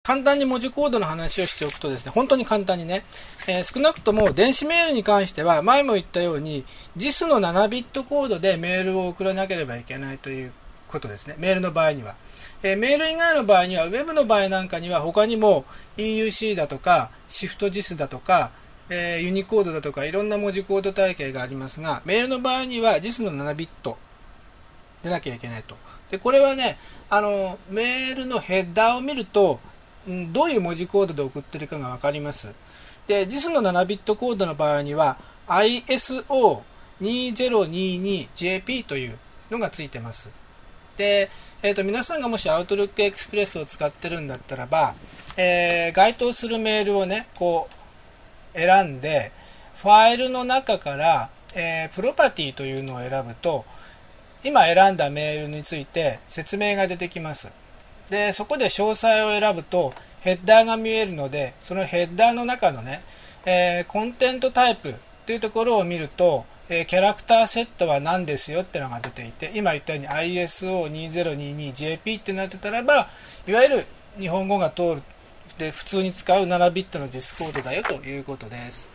簡単に文字コードの話をしておくとですね、本当に簡単にね、少なくとも電子メールに関しては、前も言ったように、JIS の7ビットコードでメールを送らなければいけないということですね、メールの場合には。メール以外の場合には、Web の場合なんかには、他にも EUC だとか、ShiftJIS だとか、ユニコードだとか、いろんな文字コード体系がありますが、メールの場合には JIS の7ビットでなきゃいけないと。で、これはね、メールのヘッダーを見ると、どういう文字コードで送ってるかが分かります。で、JIS の7ビットコードの場合には ISO2022JP というのがついてます。で、皆さんがもし Outlook Express を使ってるんだったらば、該当するメールをね、こう選んで、ファイルの中から、プロパティというのを選ぶと、今選んだメールについて説明が出てきます。で、そこで詳細を選ぶとヘッダーが見えるので、そのヘッダーの中のね、コンテントタイプというところを見ると、キャラクターセットは何ですよっていうのが出ていて、今言ったように ISO2022JP ってなってたらば、いわゆる日本語が通るで普通に使う7ビットのJISコードだよということです。